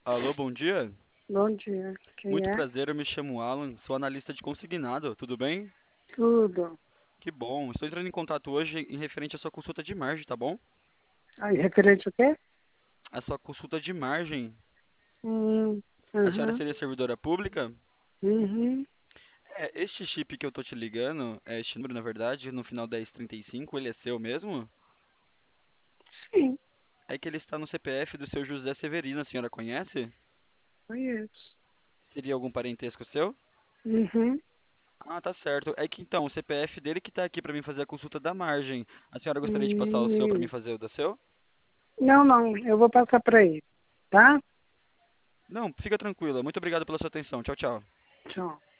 Alô, bom dia. Bom dia. Quem Muito é? prazer, eu me chamo Alan, sou analista de consignado, tudo bem? Tudo. Que bom. Estou entrando em contato hoje em referente à sua consulta de margem, tá bom? Aí, referente ao quê? A sua consulta de margem. Hum, A senhora uhum, seria servidora pública? uhum. Este chip que eu tô te ligando, este número, na verdade, no final 1035, ele é seu mesmo? Sim, É que ele está no CPF do seu José Severino, a senhora conhece? conheço. Seria algum parentesco seu? Uhum. Ah, tá certo. É que então, o CPF dele que tá aqui para mim fazer a consulta da margem. A senhora gostaria de passar o seu para mim Hum. fazer o da seu? Não, não, eu vou passar para ele, tá? Não, fica tranquila. Muito obrigado pela sua atenção. Tchau, tchau. Tchau.